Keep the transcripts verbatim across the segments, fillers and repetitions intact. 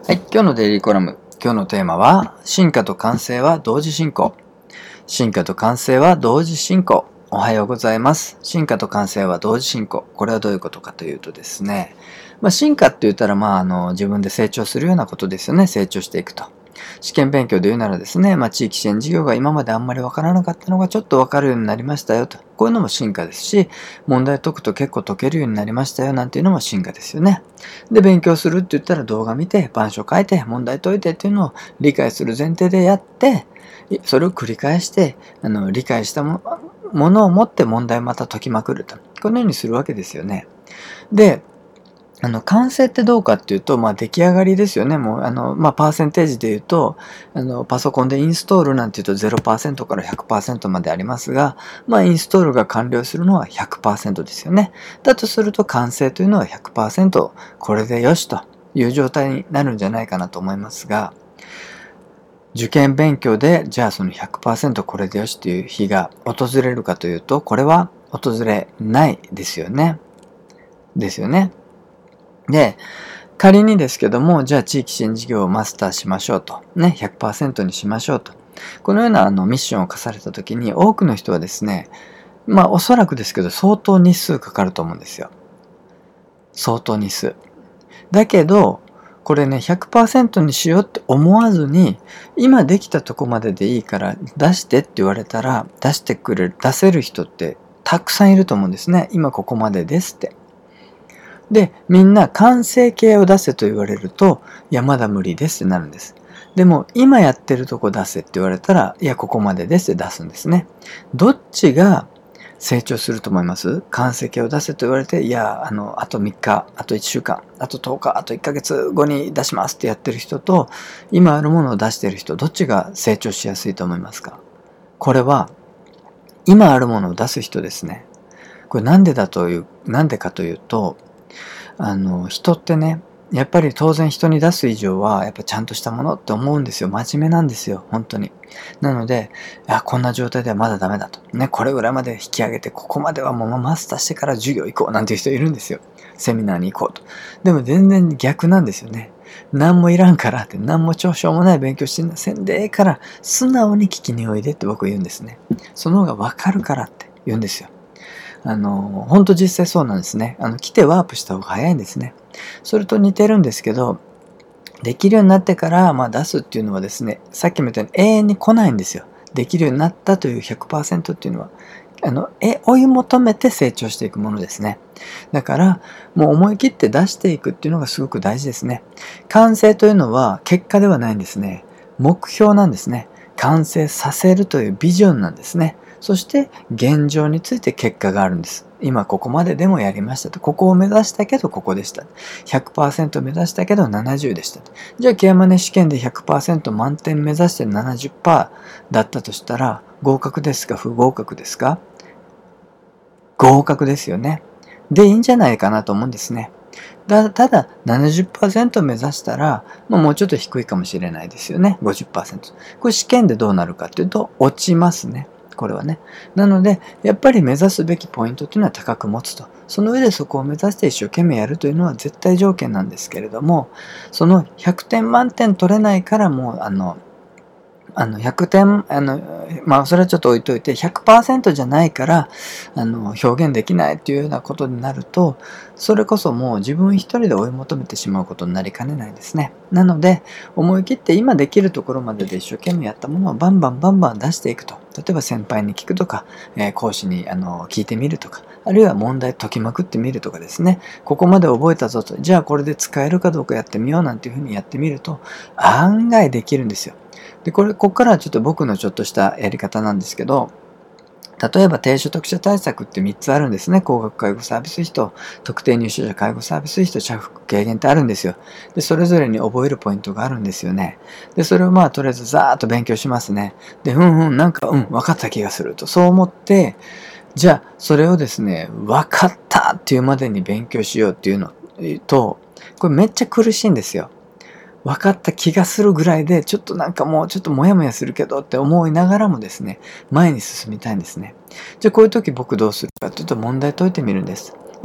はい、今日のデイリーコラム。今日のテーマは、進化と完成は同時進行。進化と完成は同時進行。おはようございます。進化と完成は同時進行。これはどういうことかというとですね、まあ、進化って言ったら、まあ、あの、自分で成長するようなことですよね。成長していくと。試験勉強で言うならですね、まあ、地域支援事業が今まであんまりわからなかったのがちょっとわかるようになりましたよと。こういうのも進化ですし、問題解くと結構解けるようになりましたよなんていうのも進化ですよね。で、勉強するって言ったら動画見て、板書書いて、問題解いてっていうのを理解する前提でやって、それを繰り返して、あの、理解したものを持って問題また解きまくると。このようにするわけですよね。で、あの、完成ってどうかっていうと、まあ、出来上がりですよね。もう、あの、まあ、パーセンテージで言うと、あの、パソコンでインストールなんて言うとゼロパーセントからひゃくパーセントまでありますが、まあ、インストールが完了するのはひゃくパーセントですよね。だとすると、完成というのはひゃくパーセント、これでよしという状態になるんじゃないかなと思いますが、受験勉強で、じゃあそのひゃくパーセントこれでよしっていう日が訪れるかというと、これは訪れないですよね。ですよね。で、仮にですけども、じゃあ地域支援事業をマスターしましょうと。ね、ひゃくパーセントにしましょうと。このようなあのミッションを課されたときに、多くの人はですね、まあおそらくですけど、相当日数かかると思うんですよ。相当日数。だけど、これね、ひゃくパーセントにしようって思わずに、今できたとこまででいいから出してって言われたら、出してくれる、出せる人ってたくさんいると思うんですね。今ここまでですって。で、みんな完成形を出せと言われると、いや、まだ無理ですってなるんです。でも、今やってるとこ出せって言われたら、いや、ここまでですって出すんですね。どっちが成長すると思います？完成形を出せと言われて、いや、あの、あとみっか、あといっしゅうかん、あととおか、あといっかげつごに出しますってやってる人と、今あるものを出してる人、どっちが成長しやすいと思いますか？これは、今あるものを出す人ですね。これなんでだという、なんでかというと、あの、人ってね、やっぱり当然人に出す以上は、やっぱちゃんとしたものって思うんですよ。真面目なんですよ。本当に。なので、いや、こんな状態ではまだダメだと。ね、これぐらいまで引き上げて、ここまではもうマスターしてから授業行こうなんていう人いるんですよ。セミナーに行こうと。でも全然逆なんですよね。何もいらんからって、何もしょうもない勉強してませんでええから、素直に聞きにおいでって僕言うんですね。その方がわかるからって言うんですよ。あの、ほんと実際そうなんですね。あの、来てワープした方が早いんですね。それと似てるんですけど、できるようになってから、まあ、出すっていうのはですね、さっきも言ったように永遠に来ないんですよ。できるようになったという ひゃくパーセント っていうのは、あの、え、追い求めて成長していくものですね。だから、もう思い切って出していくっていうのがすごく大事ですね。完成というのは結果ではないんですね。目標なんですね。完成させるというビジョンなんですね。そして現状について結果があるんです。今ここまででもやりましたと。ここを目指したけどここでした。ひゃくパーセント 目指したけどななじゅうでした。じゃあケアマネ試験で ひゃくパーセント 満点目指して ななじゅっパーセント だったとしたら合格ですか不合格ですか？合格ですよね。でいいんじゃないかなと思うんですね。だただ ななじゅっパーセント 目指したら、まあ、もうちょっと低いかもしれないですよね。ごじゅっパーセント。これ試験でどうなるかっていうと落ちますね。これはね。なので、やっぱり目指すべきポイントっていうのは高く持つと。その上でそこを目指して一生懸命やるというのは絶対条件なんですけれども、そのひゃくてん満点取れないからもう、あの、あの、ひゃくてん、あの、まあ、それはちょっと置いといて、ひゃくパーセント じゃないから、あの、表現できないっていうようなことになると、それこそもう自分一人で追い求めてしまうことになりかねないですね。なので、思い切って今できるところまでで一生懸命やったものをバンバンバンバン出していくと。例えば先輩に聞くとか、えー、講師にあの聞いてみるとか、あるいは問題解きまくってみるとかですね。ここまで覚えたぞと、じゃあこれで使えるかどうかやってみようなんていうふうにやってみると、案外できるんですよ。で、これ、ここからはちょっと僕のちょっとしたやり方なんですけど、例えば低所得者対策ってみっつあるんですね。高額介護サービス費と特定入所者介護サービス費と社福軽減ってあるんですよ。で、それぞれに覚えるポイントがあるんですよね。で、それをまあとりあえずざーっと勉強しますね。で、うんうん、なんかうん、分かった気がすると。そう思って、じゃあ、それをですね、分かったっていうまでに勉強しようっていうのと、これめっちゃ苦しいんですよ。分かった気がするぐらいで、ちょっとなんかもうちょっとモヤモヤするけどって思いながらもですね、前に進みたいんですね。じゃあこういう時僕どうするかというと問題解いてみるんです。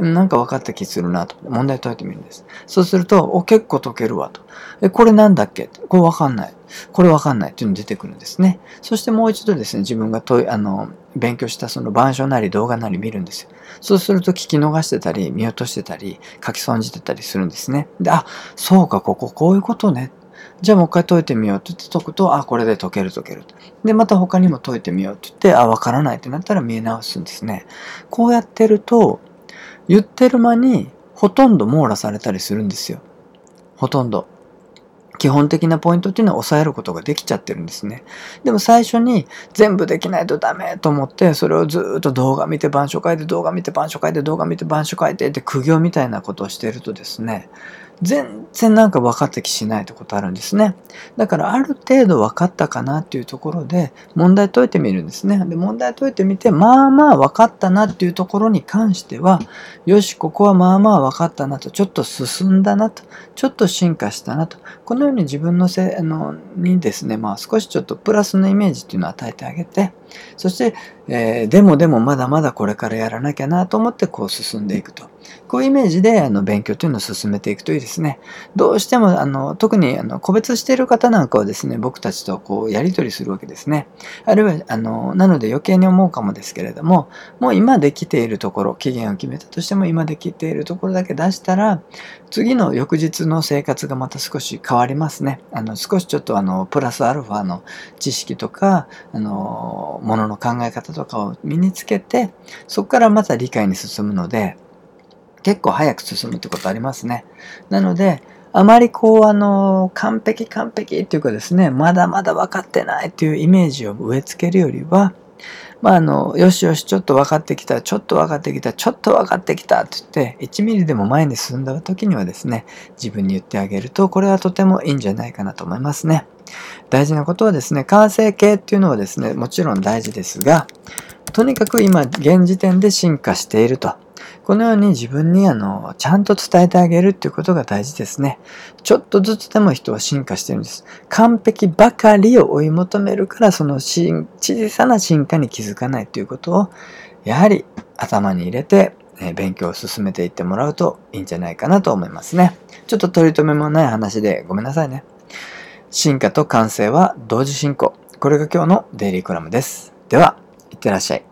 なんか分かった気するなと問題解いてみるんです。そうすると、お、結構解けるわと。え、これなんだっけ、これ分かんない。これ分かんないっていうのが出てくるんですね。そしてもう一度ですね、自分が問い、あの、勉強したその板書なり動画なり見るんですよ。そうすると聞き逃してたり、見落としてたり、書き損じてたりするんですね。で、あ、そうか、こここういうことね。じゃあもう一回解いてみようって言って解くと、あ、これで解ける解けると。で、また他にも解いてみようって言って、あ、わからないってなったら見え直すんですね。こうやってると、言ってる間にほとんど網羅されたりするんですよ。ほとんど。基本的なポイントっていうのは抑えることができちゃってるんですね。でも最初に全部できないとダメと思って、それをずっと動画見て板書書いて、動画見て板書書いて、動画見て板書書いてって苦行みたいなことをしているとですね、全然なんか分かった気しないってことあるんですね。だからある程度分かったかなっていうところで問題解いてみるんですね。で、問題解いてみて、まあまあ分かったなっていうところに関しては、よし、ここはまあまあ分かったなと、ちょっと進んだなと、ちょっと進化したなと、このように自分のせあのにですね、まあ少しちょっとプラスのイメージっていうのを与えてあげて、そして、えー、でもでもまだまだこれからやらなきゃなと思ってこう進んでいくと。こういうイメージであの勉強というのを進めていくといいですね。どうしてもあの特にあの個別している方なんかはですね、僕たちとこうやり取りするわけですね。あるいはあのなので余計に思うかもですけれども、もう今できているところ、期限を決めたとしても今できているところだけ出したら、次の翌日の生活がまた少し変わりますね。あの少しちょっとあのプラスアルファの知識とか、あのものの考え方とかを身につけて、そこからまた理解に進むので、結構早く進むってことありますね。なので、あまりこう、あの、完璧完璧っていうかですね、まだまだ分かってないっていうイメージを植え付けるよりは、まあ、あの、よしよし、ちょっと分かってきた、ちょっと分かってきた、ちょっと分かってきたって言って、いちミリでも前に進んだ時にはですね、自分に言ってあげると、これはとてもいいんじゃないかなと思いますね。大事なことはですね、完成形っていうのはですね、もちろん大事ですが、とにかく今、現時点で進化していると。このように自分にあのちゃんと伝えてあげるっていうことが大事ですね。ちょっとずつでも人は進化してるんです。完璧ばかりを追い求めるから、その小さな進化に気づかないということをやはり頭に入れて勉強を進めていってもらうといいんじゃないかなと思いますね。ちょっと取り留めもない話でごめんなさいね。進化と完成は同時進行。これが今日のデイリーコラムです。では、いってらっしゃい。